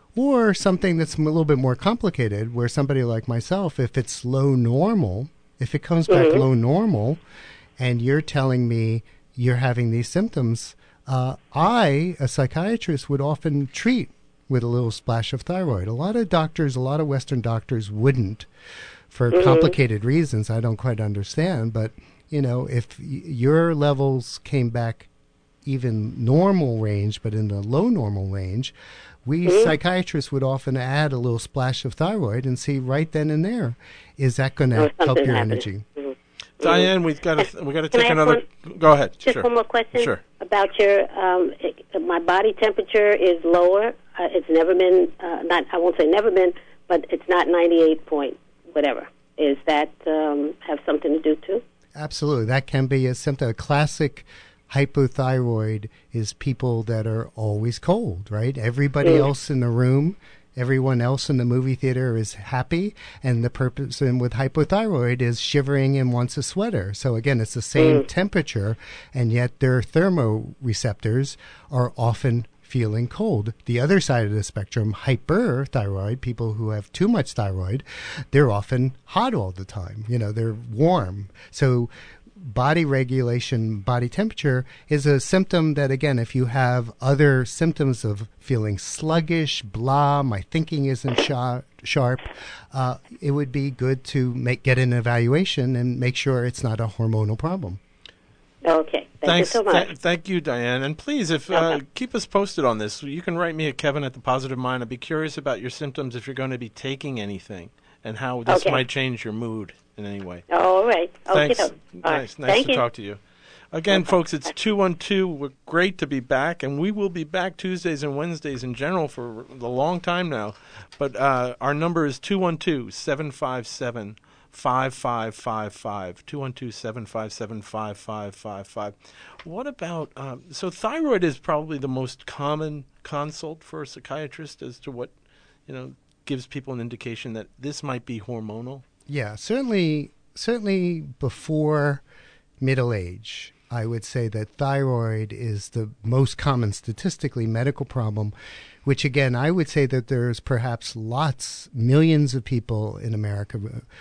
or something that's a little bit more complicated, where somebody like myself, if it's low normal, if it comes back Mhm. low normal, and you're telling me you're having these symptoms, uh, I, a psychiatrist, would often treat with a little splash of thyroid. A lot of doctors, a lot of Western doctors wouldn't, for Mhm. complicated reasons I don't quite understand. But, you know, if y- your levels came back even normal range, but in the low normal range, we Mhm. psychiatrists would often add a little splash of thyroid and see right then and there, is that going Or to help something your happening. energy? Mhm. Diane, we've got to we got to Can I take ask another. Go ahead. Just sure. one more question. Sure. About your, um, it, my body temperature is lower. Uh, it's never been, uh, not, I won't say never been, but it's not ninety-eight point whatever. Is that um, have something to do too? Absolutely. That can be a symptom. A classic hypothyroid is people that are always cold, right? Everybody Mm. else in the room, everyone else in the movie theater is happy, and the person with hypothyroid is shivering and wants a sweater. So again, it's the same Mm. temperature, and yet their thermoreceptors are often feeling cold. The other side of the spectrum, hyperthyroid, people who have too much thyroid, they're often hot all the time. You know, they're warm. So body regulation, body temperature is a symptom that, again, if you have other symptoms of feeling sluggish, blah, my thinking isn't sharp, sharp uh, it would be good to make get an evaluation and make sure it's not a hormonal problem. Okay. Thank Thanks. you so much. Th- thank you, Diane. And please, if uh, Okay. keep us posted on this. You can write me at Kevin at the Positive Mind. I'd be curious about your symptoms if you're going to be taking anything and how this Okay. might change your mood in any way. All right. Okay. Thanks. All right. Nice, nice Thank to you. talk to you. Again, folks, it's two one two. We're great to be back, and we will be back Tuesdays and Wednesdays in general for a long time now. But uh, our number is two one two, seven five seven, five five five five. two one two, seven five seven, five five five five. What about, um, so thyroid is probably the most common consult for a psychiatrist as to what, you know, gives people an indication that this might be hormonal? Yeah, certainly, certainly before middle age, I would say that thyroid is the most common statistically medical problem, which again, I would say that there's perhaps lots, millions of people in America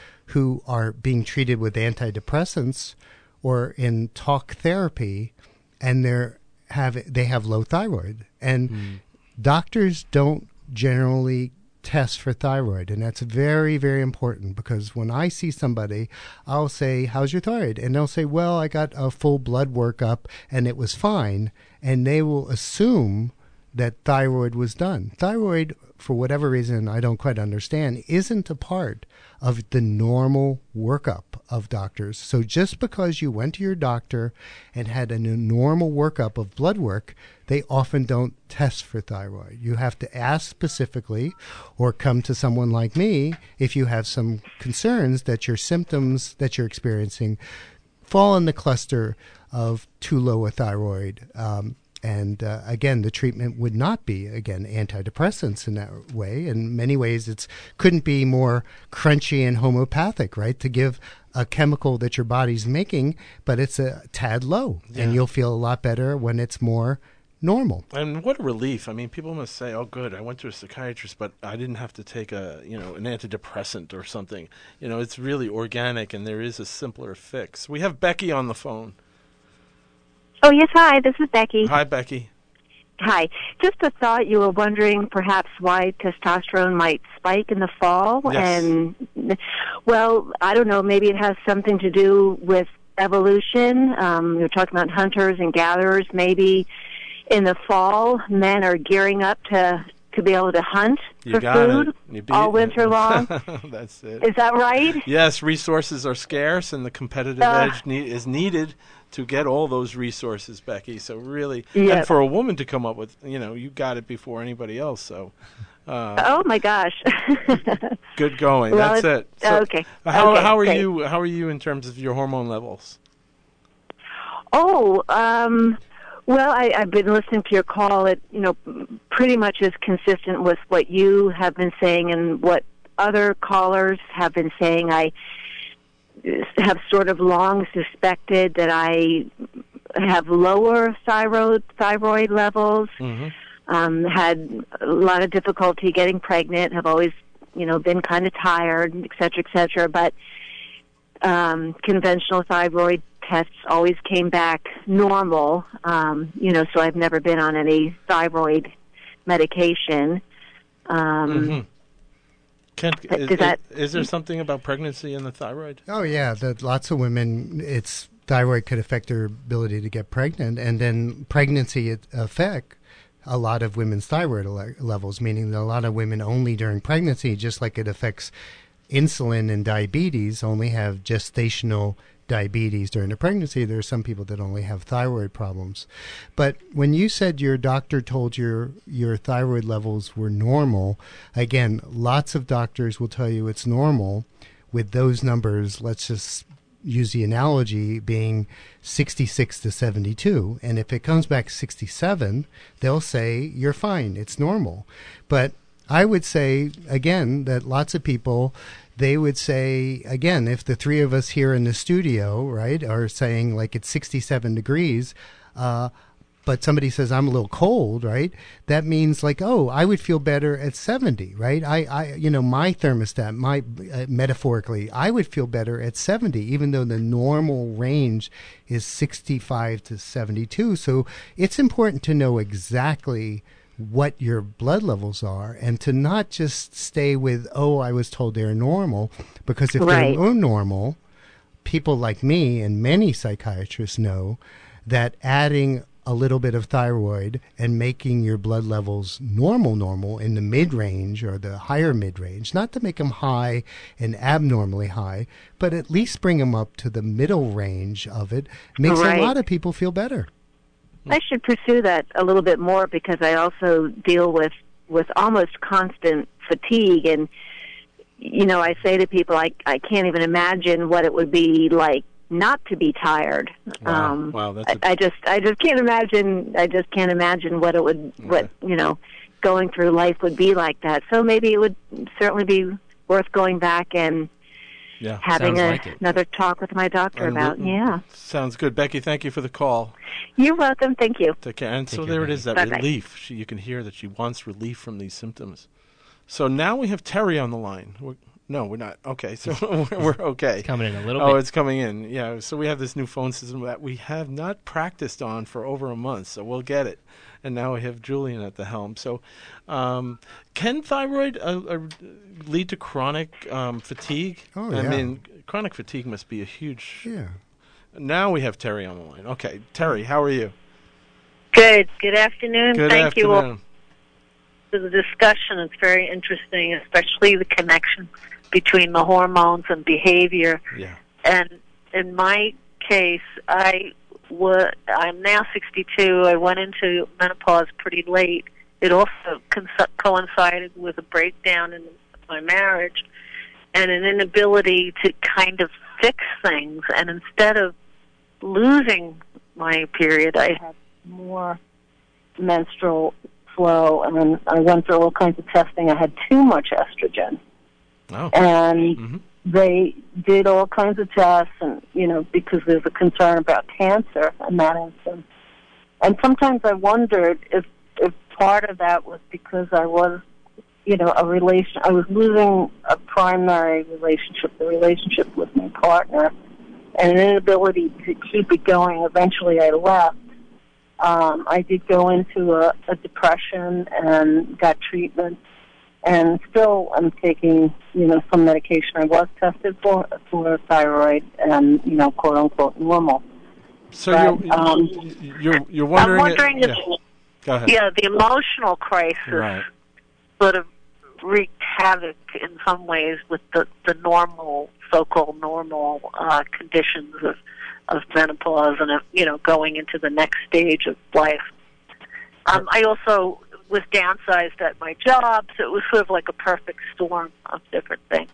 who are being treated with antidepressants or in talk therapy, and they're have they have low thyroid. And Mm. doctors don't generally test for thyroid, and that's very, very important, because when I see somebody, I'll say, how's your thyroid? And they'll say, well, I got a full blood workup and it was fine, and they will assume that thyroid was done. Thyroid, for whatever reason I don't quite understand, isn't a part of the normal workup of doctors. So just because you went to your doctor and had a normal workup of blood work, they often don't test for thyroid. You have to ask specifically, or come to someone like me if you have some concerns that your symptoms that you're experiencing fall in the cluster of too low a thyroid. Um, And uh, again, the treatment would not be, again, antidepressants in that way. In many ways, it's couldn't be more crunchy and homeopathic, right? To give a chemical that your body's making, but it's a tad low, Yeah. and you'll feel a lot better when it's more normal. And what a relief. I mean, people must say, oh, good, I went to a psychiatrist, but I didn't have to take a, you know, an antidepressant or something. You know, it's really organic, and there is a simpler fix. We have Becky on the phone. Oh, yes, hi, this is Becky. Hi, Becky. Hi. Just a thought. You were wondering perhaps why testosterone might spike in the fall. Yes. And, well, I don't know. Maybe it has something to do with evolution. Um, you're talking about hunters and gatherers. Maybe in the fall, men are gearing up to, to be able to hunt You for got food it. You beat all it. winter long. That's it. Is that right? Yes, resources are scarce, and the competitive Uh, edge need, is needed to get all those resources, Becky. So really, Yep. and for a woman to come up with, you know, you got it before anybody else. So uh, Oh, my gosh. good going. Well, That's it. it's- So okay. How Okay, how are great. you? How are you in terms of your hormone levels? Oh, um, well, I, I've been listening to your call. It, you know, pretty much is consistent with what you have been saying and what other callers have been saying. I have sort of long suspected that I have lower thyroid thyroid levels. Mm-hmm. Um, had a lot of difficulty getting pregnant. Have always, you know, been kind of tired, et cetera, et cetera. But um, conventional thyroid tests always came back normal. Um, you know, so I've never been on any thyroid medication. Um, Mm-hmm. Can, is, does that- is there something about pregnancy and the thyroid? Oh yeah, that lots of women, it's thyroid could affect their ability to get pregnant, and then pregnancy it affect a lot of women's thyroid le- levels, meaning that a lot of women only during pregnancy, just like it affects insulin and diabetes, only have gestational diabetes during the pregnancy. There are some people that only have thyroid problems. But when you said your doctor told you your thyroid levels were normal, again, lots of doctors will tell you it's normal with those numbers. Let's just use the analogy being sixty-six to seventy-two. And if it comes back sixty-seven, they'll say you're fine. It's normal. But I would say, again, that lots of people, they would say, again, if the three of us here in the studio, right, are saying like it's sixty-seven degrees, uh, but somebody says I'm a little cold, right, that means like, oh, I would feel better at seventy, right? I, I you know, my thermostat, my uh, metaphorically, I would feel better at seventy, even though the normal range is sixty-five to seventy-two. So it's important to know exactly what your blood levels are and to not just stay with, oh, I was told they're normal, because if Right. they're normal, people like me and many psychiatrists know that adding a little bit of thyroid and making your blood levels normal, normal in the mid-range or the higher mid-range, not to make them high and abnormally high, but at least bring them up to the middle range of it, makes Right. a lot of people feel better. I should pursue that a little bit more because I also deal with, with almost constant fatigue. And, you know, I say to people, I, I can't even imagine what it would be like not to be tired. Wow. Um, Wow, that's I, a- I just, I just can't imagine, I just can't imagine what it would, what, you know, going through life would be like that. So maybe it would certainly be worth going back and Yeah. having Sounds a, like it. another talk with my doctor And about. we- Yeah. Sounds good. Becky, thank you for the call. You're welcome. Thank you. Take care. And so Take care, there it Becky. is, that Bye-bye. relief. She, you can hear that she wants relief from these symptoms. So now we have Terry on the line. We're, no, we're not. Okay, so we're, we're okay. Coming in a little Oh, bit. it's coming in. Yeah, so we have this new phone system that we have not practiced on for over a month, so we'll get it. And now we have Julian at the helm. So um, can thyroid uh, uh, lead to chronic um, fatigue? Oh, I yeah. mean, chronic fatigue must be a huge... Yeah. Now we have Terry on the line. Okay, Terry, how are you? Good. Good afternoon. Good Thank afternoon. you all for the discussion. It's very interesting, especially the connection between the hormones and behavior. Yeah. And in my case, I wa- I'm now sixty-two. I went into menopause pretty late. It also cons- coincided with a breakdown in my marriage and an inability to kind of fix things. And instead of losing my period, I had more menstrual flow, and then I went through all kinds of testing. I had too much estrogen, Oh. and hmm they did all kinds of tests, and you know, because there's a concern about cancer in that instance. And sometimes I wondered if if part of that was because I was, you know, a relation. I was losing a primary relationship, the relationship with my partner, and an inability to keep it going. Eventually, I left. Um, I did go into a, a depression and got treatment, and still I'm taking, you know, some medication. I was tested for for thyroid and, you know, quote unquote normal. So but, you're, um, you're you're wondering. I'm wondering it, if yeah. Go ahead. yeah, the emotional crisis Right. sort of wreaked havoc in some ways with the the normal, so-called normal uh, conditions of of menopause and of, you know, going into the next stage of life. Um, I also was downsized at my job, so it was sort of like a perfect storm of different things.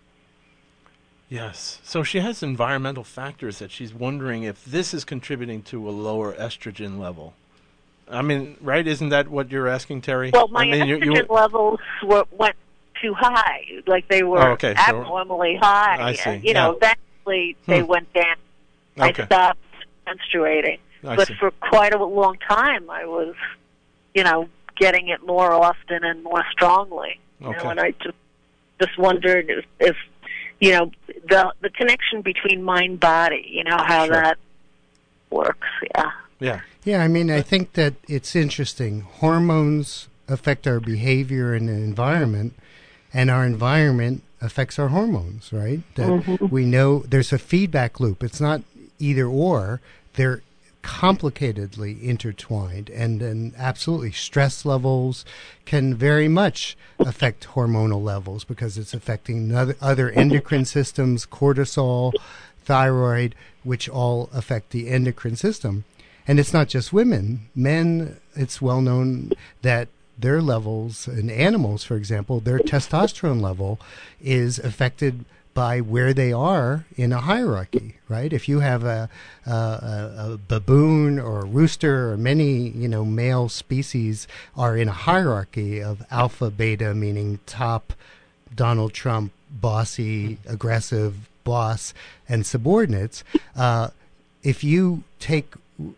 Yes. So she has environmental factors that she's wondering if this is contributing to a lower estrogen level. I mean, right? Isn't that what you're asking, Terry? Well, my I mean, estrogen you, you, levels were, went too high. Like they were Oh, okay, so- abnormally high. I see, And, you know, yeah. eventually they Hmm. went down. Okay. I stopped menstruating. I but see. for quite a long time, I was, you know, getting it more often and more strongly. You Okay. know, and I just just wondered if, if you know, the the connection between mind body. You know how Sure. that works. Yeah. yeah. Yeah, I mean, I think that it's interesting. Hormones affect our behavior and the environment, and our environment affects our hormones, right? That Mhm. we know there's a feedback loop. It's not either or. They're complicatedly intertwined, and then absolutely stress levels can very much affect hormonal levels because it's affecting other, other endocrine systems, cortisol, thyroid, which all affect the endocrine system. And it's not just women. Men, it's well known that their levels in animals, for example, their testosterone level is affected by where they are in a hierarchy, right? If you have a, a, a baboon or a rooster, or many, you know, male species are in a hierarchy of alpha, beta, meaning top, Donald Trump, bossy, aggressive boss, and subordinates. Uh, if you take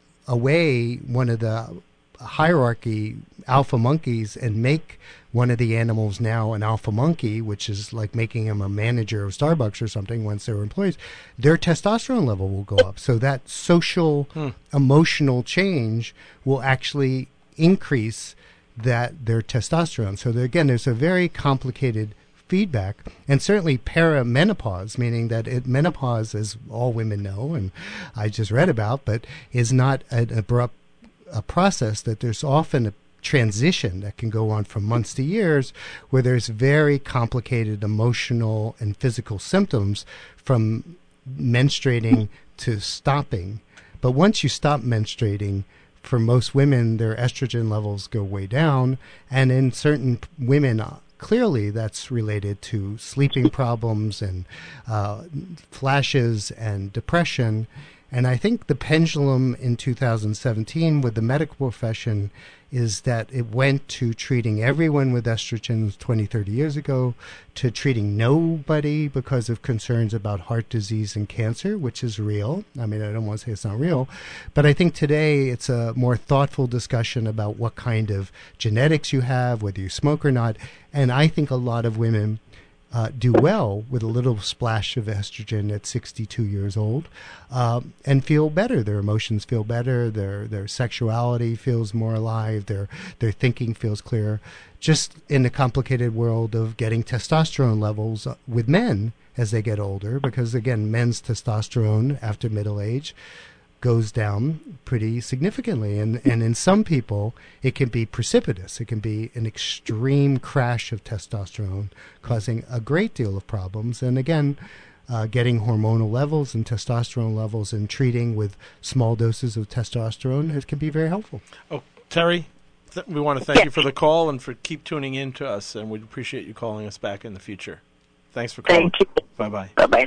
away one of the hierarchy alpha monkeys and make one of the animals now an alpha monkey, which is like making him a manager of Starbucks or something once they're employees, their testosterone level will go up. So that social, Hmm. emotional change will actually increase that their testosterone. So there, again, there's a very complicated feedback, and certainly perimenopause, meaning that it, menopause, as all women know, and I just read about, but is not an abrupt a process, that there's often a transition that can go on from months to years where there's very complicated emotional and physical symptoms from menstruating to stopping. But once you stop menstruating, for most women, their estrogen levels go way down, and in certain women, clearly that's related to sleeping problems and uh, flashes and depression. And I think the pendulum in two thousand seventeen with the medical profession is that it went to treating everyone with estrogens twenty, thirty years ago to treating nobody because of concerns about heart disease and cancer, which is real. I mean, I don't want to say it's not real, but I think today it's a more thoughtful discussion about what kind of genetics you have, whether you smoke or not. And I think a lot of women Uh, do well with a little splash of estrogen at sixty-two years old, uh, and feel better. Their emotions feel better. Their their sexuality feels more alive. Their their thinking feels clearer. Just in the complicated world of getting testosterone levels with men as they get older, because again, men's testosterone after middle age goes down pretty significantly. And, and in some people, it can be precipitous. It can be an extreme crash of testosterone, causing a great deal of problems. And again, uh, getting hormonal levels and testosterone levels and treating with small doses of testosterone, it can be very helpful. Oh, Terry, th- we want to thank you for the call and for keep tuning in to us, and we'd appreciate you calling us back in the future. Thanks for calling. Thank you. Bye-bye. Bye-bye.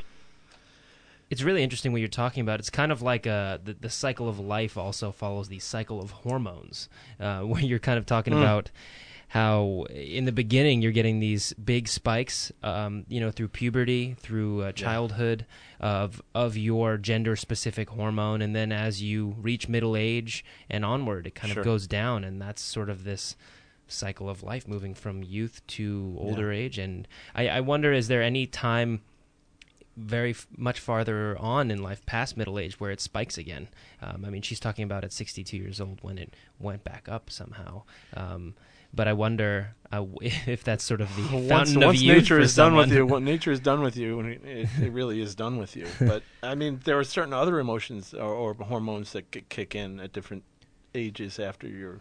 It's really interesting what you're talking about. It's kind of like uh, the, the cycle of life also follows the cycle of hormones, uh, where you're kind of talking Mm. about how in the beginning you're getting these big spikes, um, you know, through puberty, through uh, childhood of of your gender-specific hormone, and then as you reach middle age and onward, it kind Sure. of goes down, and that's sort of this cycle of life moving from youth to older age. And I, I wonder, is there any time very f- much farther on in life, past middle age, where it spikes again. Um, I mean, she's talking about at sixty-two years old when it went back up somehow. Um, but I wonder uh, if that's sort of the once, fountain of once youth nature for is done with someone. you, when nature is done with you, it, it really is done with you. But I mean, there are certain other emotions or, or hormones that k- kick in at different ages after your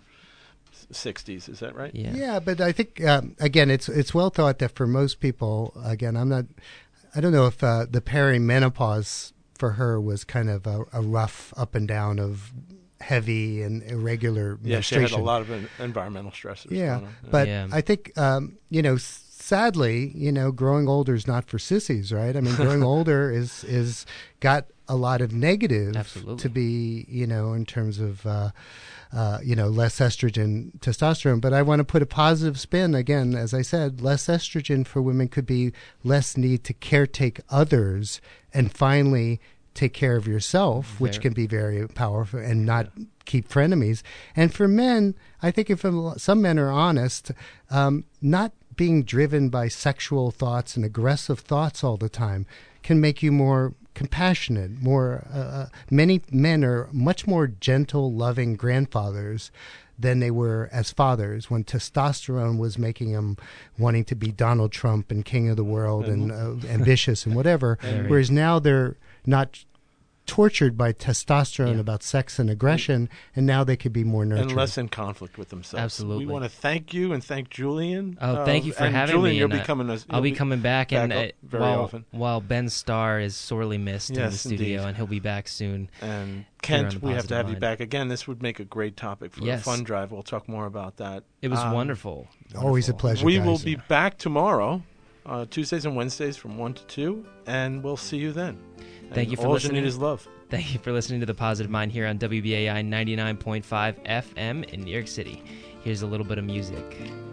sixties. Is that right? Yeah. Yeah, but I think um, again, it's it's well thought that for most people, again, I'm not, I don't know if uh, the perimenopause for her was kind of a, a rough up and down of heavy and irregular Yeah, she menstruation. had a lot of en- environmental stressors. Yeah, going on. but Yeah. I think um, you know, s- sadly, you know, growing older is not for sissies, right? I mean, growing older is is got a lot of negative Absolutely. to be, you know, in terms of. Uh, Uh, you know, less estrogen, testosterone. But I want to put a positive spin. Again, as I said, less estrogen for women could be less need to caretake others and finally take care of yourself, which Very- can be very powerful and not keep frenemies. And for men, I think if a- some men are honest, um, not being driven by sexual thoughts and aggressive thoughts all the time can make you more compassionate, more uh, many men are much more gentle, loving grandfathers than they were as fathers when testosterone was making them wanting to be Donald Trump and king of the world and uh, ambitious and whatever, Very. whereas now they're not tortured by testosterone Yeah. about sex and aggression, and now they could be more nurturing. And less in conflict with themselves. Absolutely. We want to thank you and thank Julian. Oh, thank Uh, you for and having Julian, me. You'll and be I- coming. As, I'll you'll be coming back, back and up uh, very while often. while Ben Starr is sorely missed in the Yes, studio, indeed. and he'll be back soon. And Here on Kent, The we have to Positive have you Mind. back again. This would make a great topic for Yes. a fund drive. We'll talk more about that. It was Um, wonderful. Always a Wonderful. pleasure. We guys. will be back tomorrow, uh, Tuesdays and Wednesdays from one to two, and we'll see you then. Thank And you for all listening. you need is love. Thank you for listening to The Positive Mind here on W B A I ninety-nine point five F M in New York City. Here's a little bit of music.